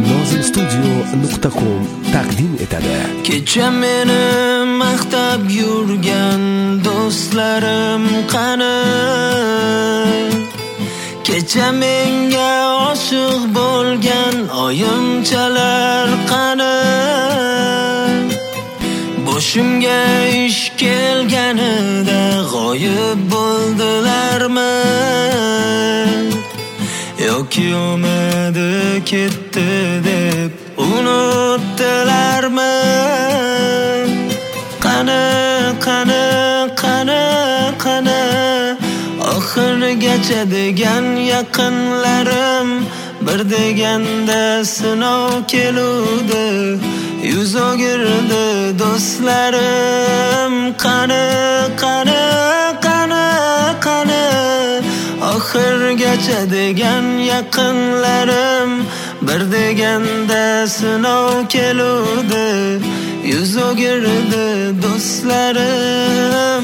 nozimstudio.com taqdim etadi. Kecha meni maqtab yurgan do'stlarim qani? Kecha menga oshiq bo'lgan oyimchalar qani? Boshimga ish kelganida g'oyib bo'ldilarmi? Yoki umidi ketdi deb unutdilarmi? Qani, qani, qani, qani, oxirgacha degan yaqinlarim, bir deganda sinov keludi, yuz o'girdi do'stlarim. Qani, qani, qani, qani, oxirgacha degan yaqinlarim, bir deganda sinov keludi, yuz o'girdi do'stlarim.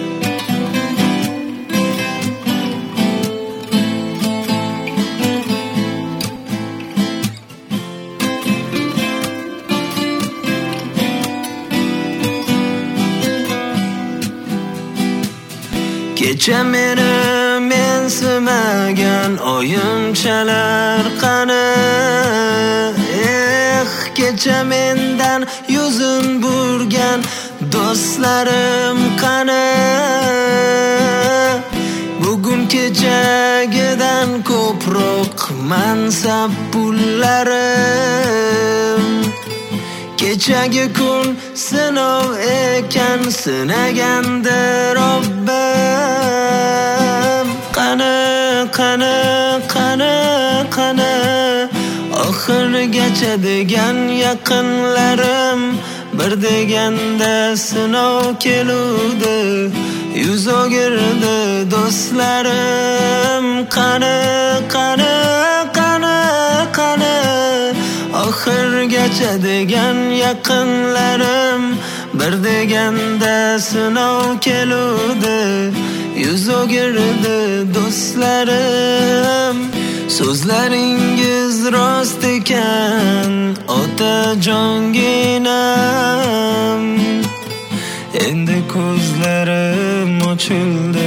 Kecha meni mensimagan oyimchalar qani? Kecha mendan yuzin burgan do'stlarim qani? Bugun kechagidan ko'proq mansab pullarim. Kechagi kun sinov ekan, sinagandi Robbim. Qani, qani, qani, qani, oxirgacha degan yaqinlarim, bir deganda sinov keludi, yuz o'girdi do'stlarim. Qani, qani, qani, qani, oxirgacha degan yaqinlarim, bir deganda sinov keludi, yuz o'girdi do'stlarim. So'zlaringiz rost ekan otajonginam, endi ko'zlarim ochildi,